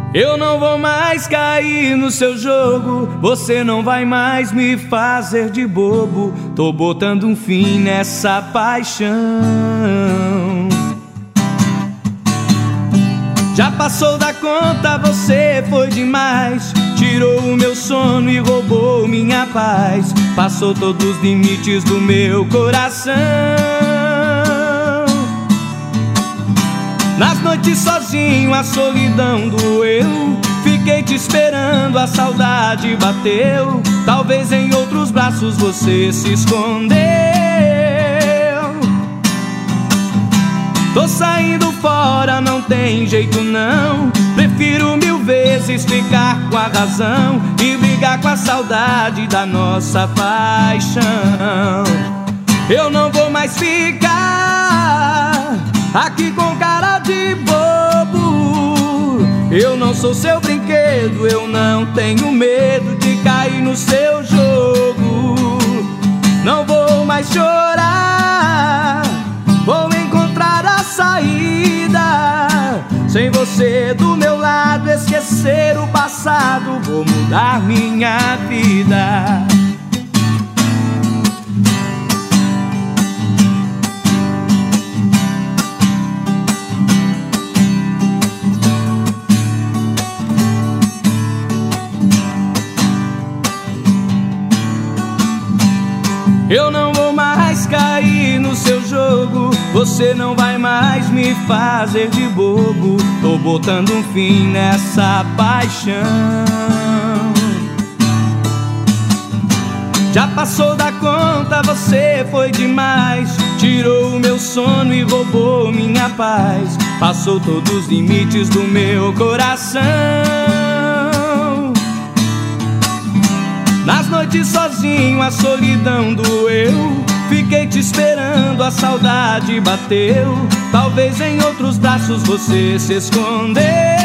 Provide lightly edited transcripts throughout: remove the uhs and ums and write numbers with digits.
Eu não vou mais cair no seu jogo, você não vai mais me fazer de bobo. Tô botando um fim nessa paixão. Já passou da conta, você foi demais. Tirou o meu sono e roubou minha paz. Passou todos os limites do meu coração. Nas noites sozinho a solidão doeu. Fiquei te esperando, a saudade bateu. Talvez em outros braços você se escondeu. Tô saindo fora, não tem jeito não. Prefiro mil vezes ficar com a razão e brigar com a saudade da nossa paixão. Eu não vou mais ficar aqui com cara de bobo. Eu não sou seu brinquedo, eu não tenho medo de cair no seu jogo. Não vou mais chorar, vou encontrar a saída. Sem você do meu lado, esquecer o passado, vou mudar minha vida. Eu não vou mais cair no seu jogo, você não vai mais me fazer de bobo. Tô botando um fim nessa paixão. Já passou da conta, você foi demais. Tirou o meu sono e roubou minha paz. Passou todos os limites do meu coração. Nas noites sozinho a solidão doeu. Fiquei te esperando, a saudade bateu. Talvez em outros braços você se escondeu.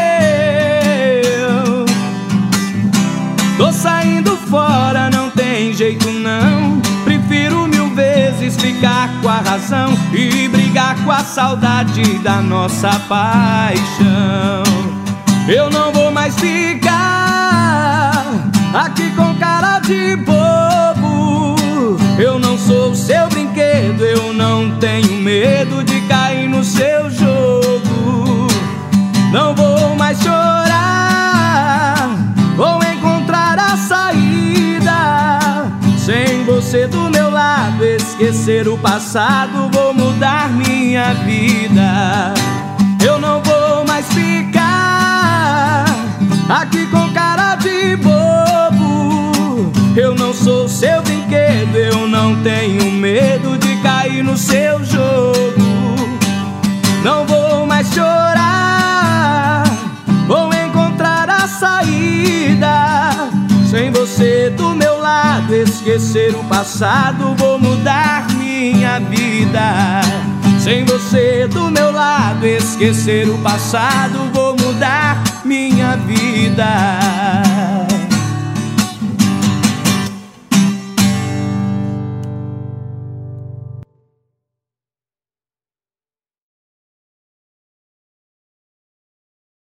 Tô saindo fora, não tem jeito não. Prefiro mil vezes ficar com a razão e brigar com a saudade da nossa paixão. Eu não vou mais ficar aqui com cara de bobo. Eu não sou seu brinquedo, eu não tenho medo de cair no seu jogo. Não vou mais chorar, vou encontrar a saída. Sem você do meu lado, esquecer o passado, vou mudar minha vida. Eu não vou mais ficar aqui com cara de bobo. Eu não sou seu brinquedo, eu não tenho medo de cair no seu jogo. Não vou mais chorar, vou encontrar a saída. Sem você do meu lado, esquecer o passado, vou mudar minha vida. Sem você do meu lado, esquecer o passado, vou mudar minha vida.